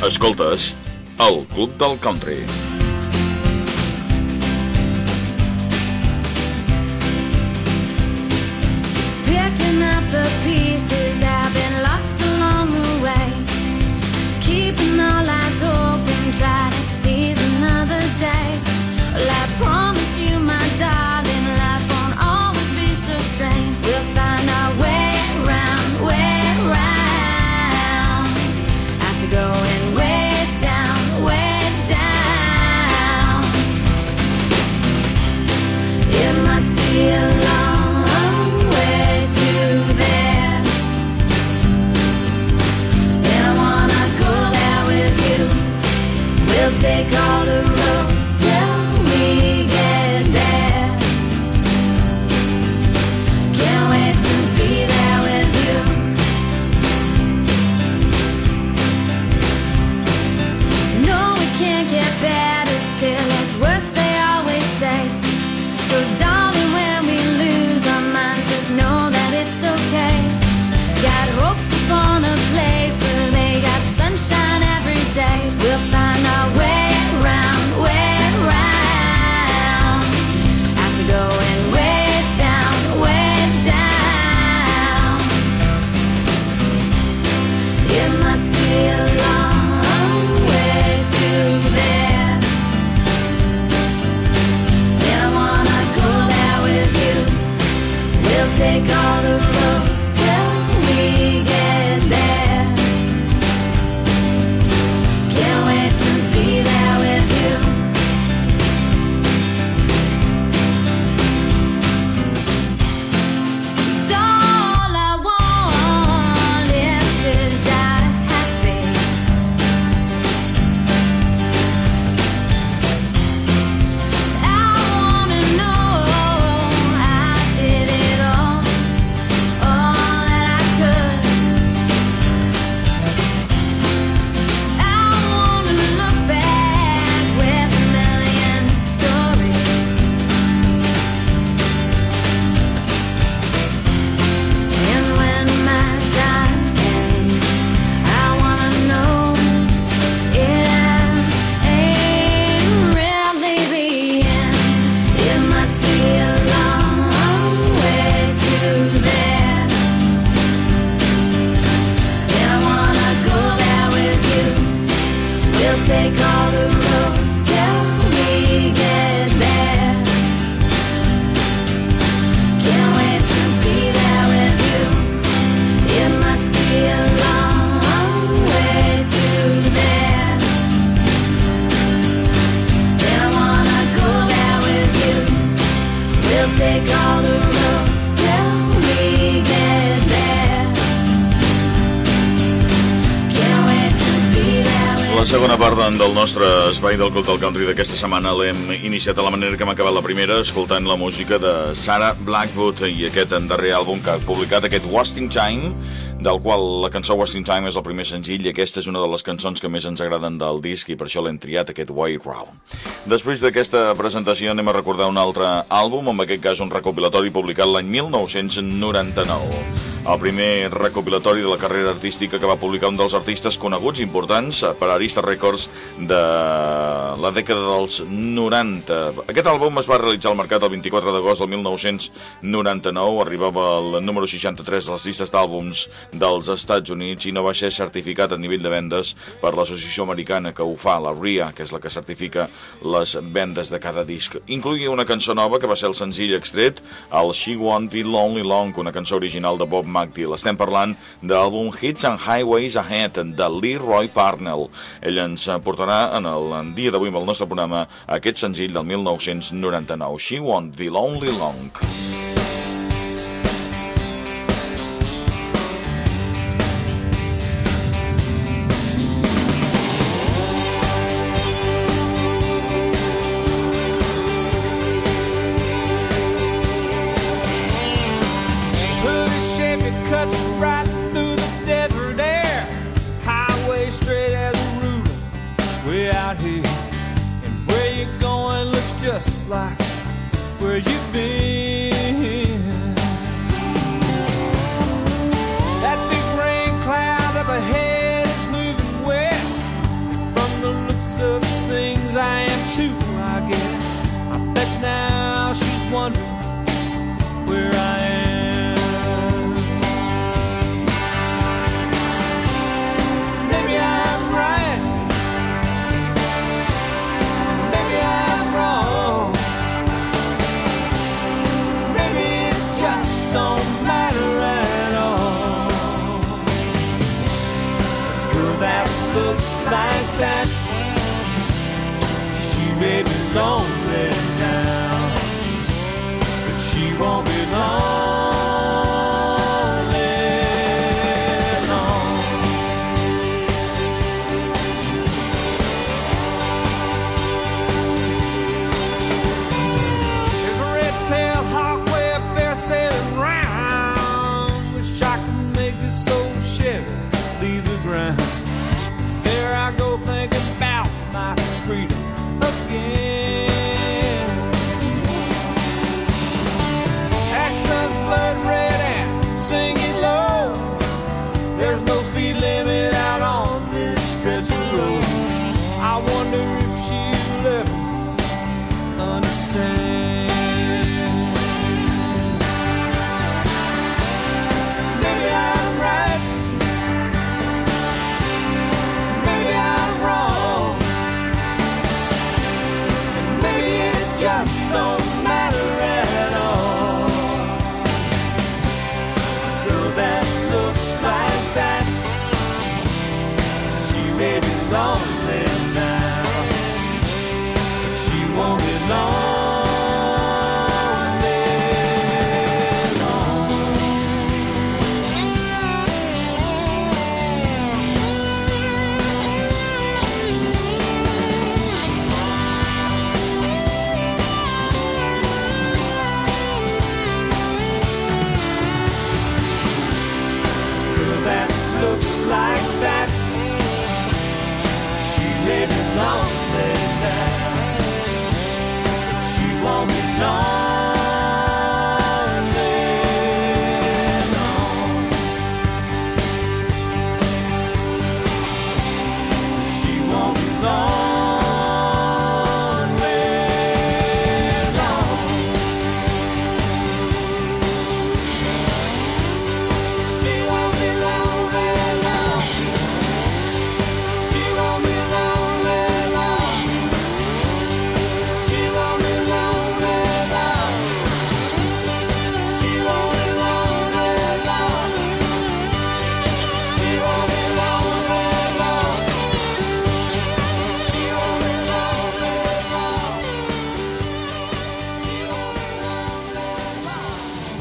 Escoltes el Club del Country. Picking up the pieces that have been lost along the way. Keeping all eyes open, try to seize another day. Well, I promise you, my darling, life won't always be so strange. We'll find our way round, way round. After going way down, way down. It must be a long way to there. And I wanna go there with you. We'll take all the roads till we get there. Can't wait to be there with you. No, it can't get better till it's worse, they always say. So darling, when we lose our minds, just know that it's okay. Got hopes upon a place where they got sunshine every day. We'll find our way round, way round. After going way down, way down. It must be a long way to there. And I wanna go there with you. We'll take all the roads till we get there. Can't wait to be there with you. It's all I want is to die happy. I wanna know I did it all that I could. I wanna look back with a million stories. And when my time ends, I wanna know it ain't really the end. It must be a long way to there. And I wanna go there with you. We'll take all the roads till we get there. Can't wait to be there with you. It must be a long way to there. And I wanna go there with you. We'll take all the roads till we get there. Can't wait to be there with La segona part del nostre espai del Club del Country d'aquesta setmana l'hem iniciat de la manera que hem acabat la primera, escoltant la música de Sarah Blackwood i aquest darrer àlbum que ha publicat, aquest Wasting Time, del qual la cançó Wasting Time és el primer senzill i aquesta és una de les cançons que més ens agraden del disc i per això l'hem triat, aquest Way Round. Després d'aquesta presentació anem a recordar un altre àlbum, en aquest cas un recopilatori publicat l'any 1999. El primer recopilatori de la carrera artística que va publicar un dels artistes coneguts importants per Arista Records de la dècada dels 90. Aquest àlbum es va realitzar al mercat el 24 d'agost del 1999, arribava al número 63 de les llistes d'àlbums dels Estats Units i no va ser certificat a nivell de vendes per l'associació americana que ho fa, la RIA, que és la que certifica les vendes de cada disc. Incloïa una cançó nova que va ser el senzill extret, el She Won't Be Lonely Long, una cançó original de Bob McDill. Estem parlant de l'àlbum Hits and Highways Ahead de Leroy Parnell. Ell ens portarà en el dia d'avui amb el nostre programa aquest senzill del 1999, She Won't Be Lonely Long. Just like where you've been. That big rain cloud up ahead is moving west. sing it low. There's no speed limit out on this stretch of road. I wonder if she'll ever understand. Maybe I'm right, maybe I'm wrong, and maybe it just don't matter at all. A girl that looks like that, she may be lonely now, but she won't be lonely long. Girl that looks like that, she may be lonely now, but she won't be lonely long. She won't be lonely long. She won't be lonely long. She won't be lonely long. She won't be lonely long. She won't be lonely long. She won't be lonely long. She won't be lonely long. She won't be lonely long.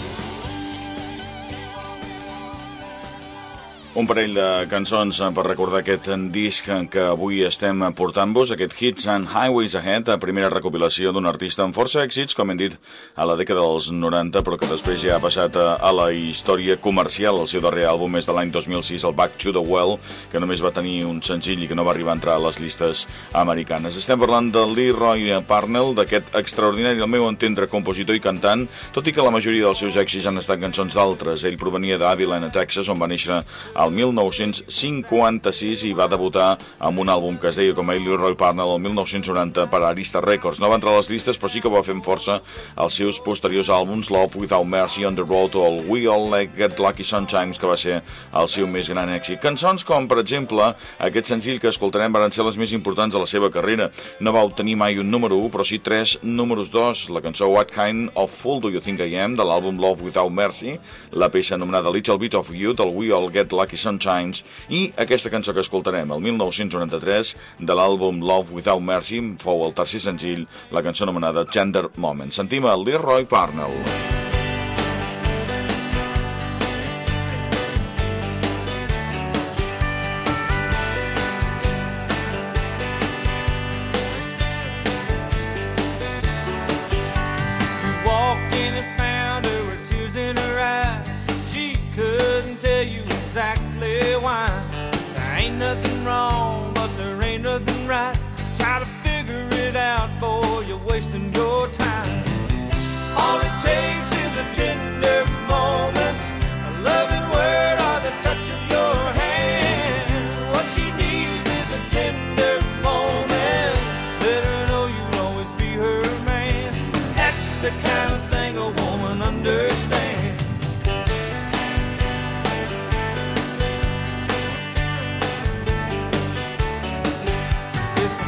Un parell de cançons per recordar aquest disc que avui estem portant-vos, aquest Hits and Highways Ahead, primera recopilació d'un artista amb força èxits, com hem dit, a la dècada dels 90, però que després ja ha passat a la història comercial. El seu darrer àlbum és de l'any 2006, el Back to the Well, que només va tenir un senzill i que no va arribar a entrar a les llistes americanes. Estem parlant de Leroy Parnell, d'aquest extraordinari, al meu entendre, compositor i cantant, tot i que la majoria dels seus èxits han estat cançons d'altres. Ell provenia d'Abilene, Texas, on va néixer al 1956 i va debutar amb un àlbum que es deia com a Leroy Parnell el 1990 per Arista Records. No va entrar a les llistes, però sí que va fer força els seus posteriors àlbums, Love Without Mercy, On the Road o el We All Get Lucky Sometimes, que va ser el seu més gran èxit. Cançons com, per exemple, aquest senzill que escoltarem van ser les més importants de la seva carrera. No va obtenir mai un número 1, però sí 3 números 2. La cançó What Kind of Fool Do You Think I Am, de l'àlbum Love Without Mercy, la peça anomenada Little Bit of You, del We All Get Lucky Sometimes, i aquesta cançó que escoltarem, el 1993, de l'àlbum Love Without Mercy, fou el tercer senzill, la cançó anomenada Tender Moment. Sentim a Leroy Parnell. Walked in and found her with tears in her eyes. She couldn't tell you exactly why. There ain't nothing wrong, but there ain't nothing right. Try to figure it out, boy, you're wasting your time. All it takes is a tender moment, a loving word or the touch of your hand. What she needs is a tender moment. Let her know you'll always be her man. That's the kind of thing a woman understands. It's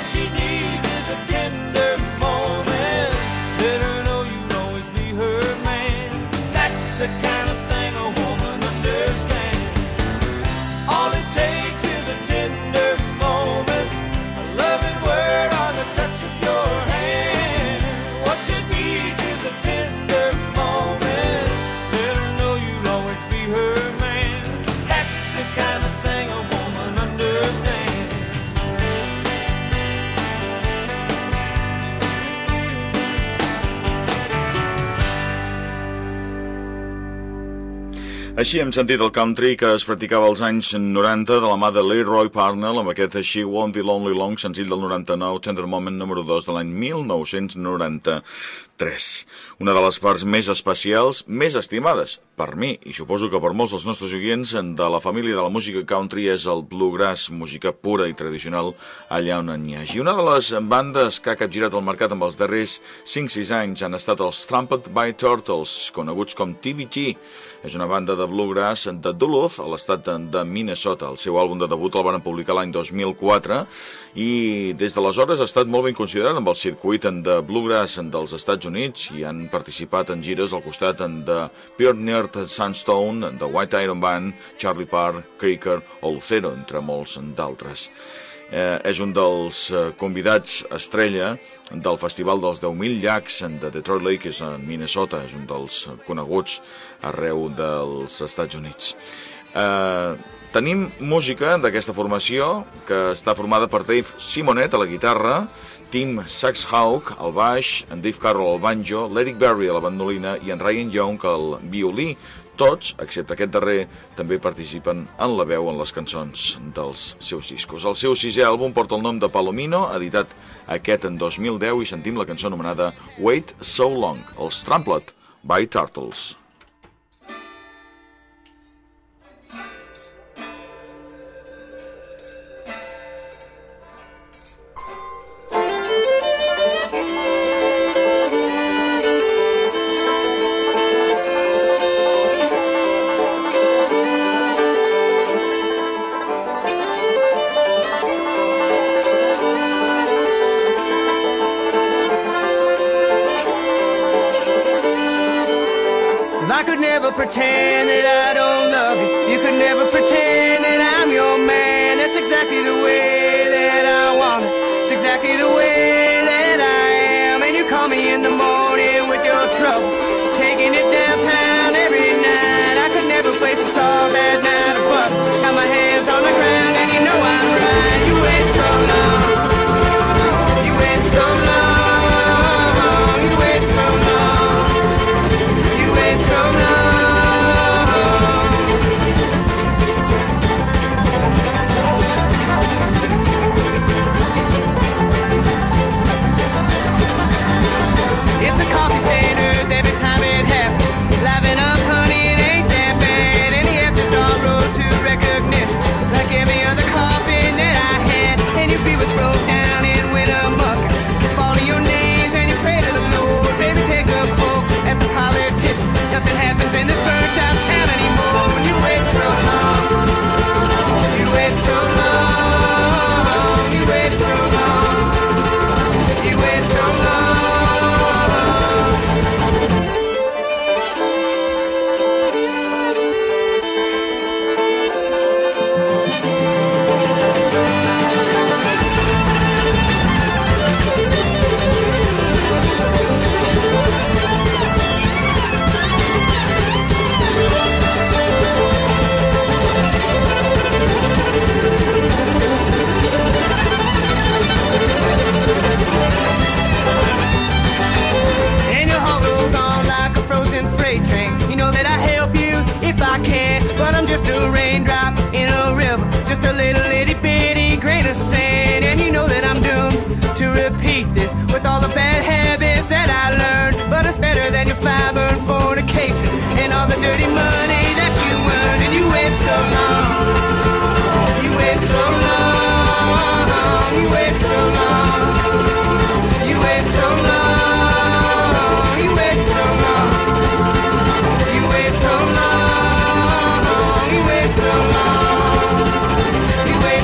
she needs is a tender moment. Let her know you'll always be her man. That's the kind of thing a woman understands. All it takes is a tender moment, a loving word or the touch of your hand. What she needs is a tender moment. Let her know you'll always be her man. That's the kind of thing a woman understands. Així hem sentit el country que es practicava als anys 90 de la mà de Leroy Parnell amb aquest She Won't Be Lonely Long, senzill del 99, Tender Moment número 2 de l'any 1993. Una de les parts més especials, més estimades per mi, i suposo que per molts dels nostres oients, de la família de la música country és el bluegrass, música pura i tradicional allà on n'hi hagi. Una de les bandes que ha capgirat el mercat amb els darrers 5-6 anys han estat els Trampled by Turtles, coneguts com TBT. És una banda de bluegrass de Duluth, a l'estat de Minnesota. El seu àlbum de debut el van publicar l'any 2004 i des d'aleshores ha estat molt ben considerat amb el circuit de bluegrass dels Estats Units i han participat en gires al costat de Pioneer Sandstone, de White Iron Band, Charlie Parr, Creaker o Lucero, entre molts d'altres. És un dels convidats estrella del Festival dels 10.000 llacs de Detroit Lake, és a Minnesota, és un dels coneguts arreu dels Estats Units. Tenim música d'aquesta formació que està formada per Dave Simonet a la guitarra, Tim Saxhawk al baix, en Dave Carroll al banjo, l'Eric Berry a la bandolina i en Ryan Young al violí. Tots, excepte aquest darrer, també participen en la veu en les cançons dels seus discos. El seu 6è àlbum porta el nom de Palomino, editat aquest en 2010, i sentim la cançó anomenada Wait So Long, els Trampled by Turtles. I could never pretend that I don't love you. You could never pretend that I'm your man. That's exactly the way that I want it. It's exactly the way that I am. And you call me in the morning with your troubles, taking it downtown every night. I could never place the stars at night above. Got my hands on the ground and you know I'm right. You wait so long. You wait so long. You wait so long. You wait so long. It's a coffee standard every time it happens. Liven up, honey, it ain't that bad. And the afterthought rose to recognition, like every other coffee that I had. And your feet was broke down and went amok. You fall to your knees and you pray to the Lord. Baby, take a quote at the politician. Nothing happens in this burnt out town anymore. When you wait so long, you wait so long, you wait so long, you wait so long. And your heart goes on like a frozen freight train. You know that I help you if I can, but I'm just a raindrop in a river, just a little itty bitty grain of sand. And you know that I'm doomed to repeat this with all the bad habits that I learned. But it's better than your fiber and fornication and all the dirty money that you earned. And you wait so long, you wait so long, you wait so long, you wait so long, you wait so long, you wait so long, you wait so long, you wait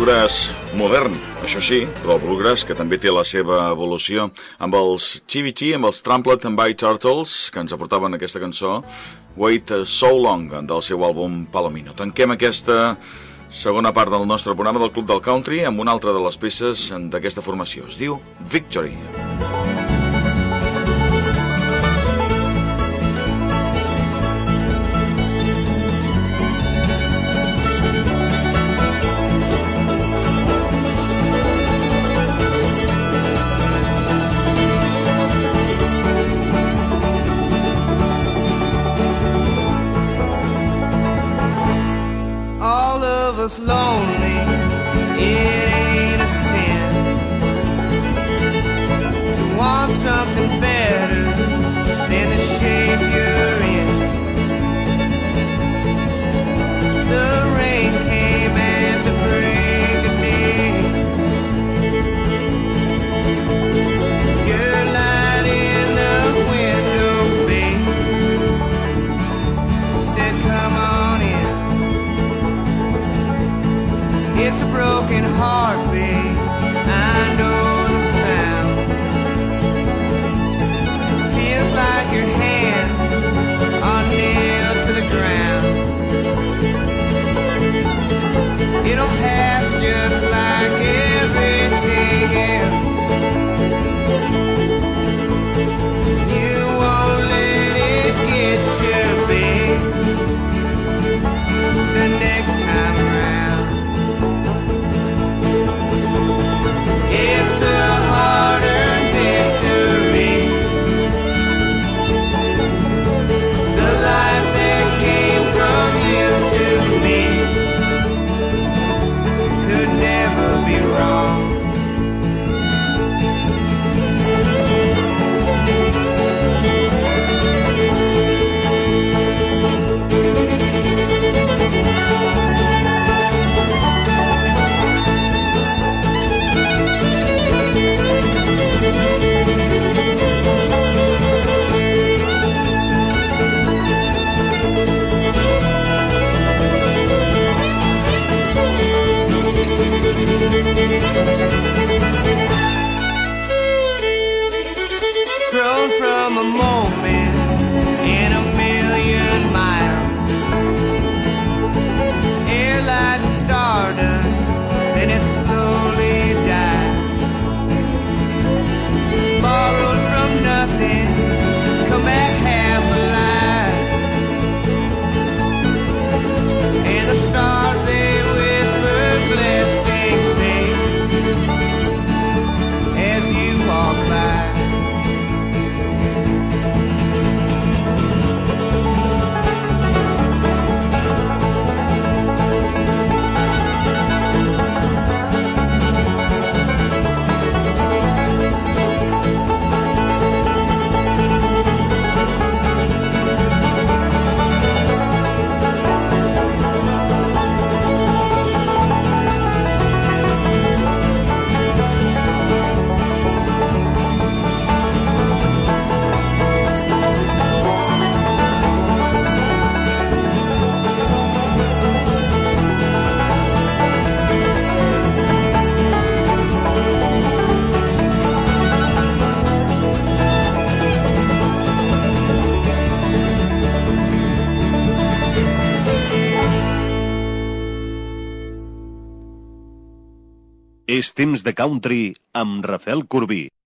bluegrass modern, això sí, però el bluegrass que també té la seva evolució, amb els TBT, amb els Trampled and By Turtles, que ens aportaven aquesta cançó, Wait So Long, del seu àlbum Palomino. Tanquem aquesta segona part del nostre programa del Club del Country amb una altra de les peces d'aquesta formació. Es diu Victory. Lonely, it ain't a sin to want something better than the shape you're in. The rain came at the break of day. Your light in the window, babe, said come on in. It's a broken heart, babe, I know the sound. Feels like your hands are nailed to the ground. It'll pass just like everything else. You won't let it get you, babe, the next time around. It's a hard-earned victory. The life that came from you to me could never be wrong. Grown from a moment in a million miles, airlight and stardust, then it slowly dies. Borrowed from nothing, come back half alive, and the stars they whisper blessings, babe, as you walk by. És temps de country amb Rafael Corbí.